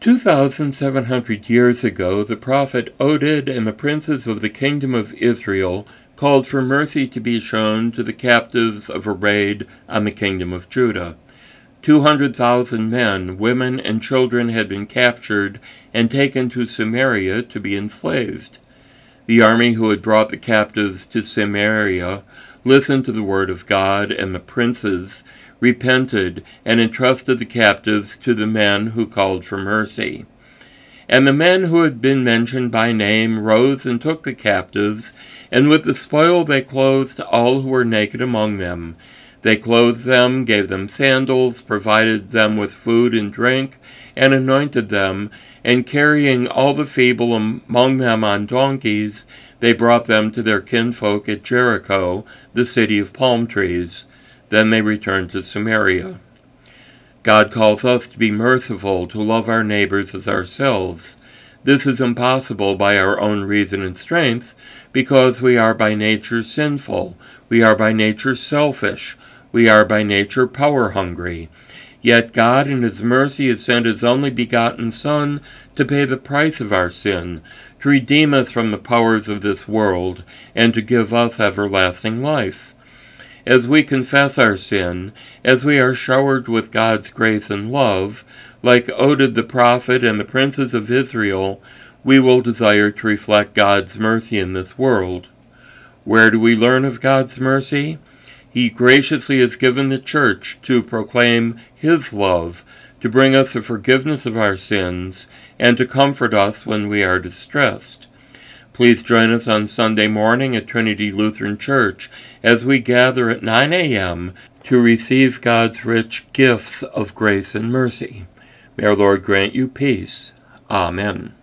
2,700 years ago, the prophet Oded and the princes of the kingdom of Israel called for mercy to be shown to the captives of a raid on the kingdom of Judah. 200,000 men, women, and children had been captured and taken to Samaria to be enslaved. The army who had brought the captives to Samaria listened to the word of God, and the princes repented and entrusted the captives to the men who called for mercy. And the men who had been mentioned by name rose and took the captives, and with the spoil they clothed all who were naked among them. They clothed them, gave them sandals, provided them with food and drink, and anointed them, and carrying all the feeble among them on donkeys, they brought them to their kinfolk at Jericho, the city of palm trees. Then they returned to Samaria. God calls us to be merciful, to love our neighbors as ourselves. This is impossible by our own reason and strength, because we are by nature sinful, we are by nature selfish, we are by nature power-hungry. Yet God in His mercy has sent His only begotten Son to pay the price of our sin, to redeem us from the powers of this world, and to give us everlasting life. As we confess our sin, as we are showered with God's grace and love, like Oded the prophet and the princes of Israel, we will desire to reflect God's mercy in this world. Where do we learn of God's mercy? He graciously has given the church to proclaim His love, to bring us the forgiveness of our sins, and to comfort us when we are distressed. Please join us on Sunday morning at Trinity Lutheran Church as we gather at 9 a.m. to receive God's rich gifts of grace and mercy. May our Lord grant you peace. Amen.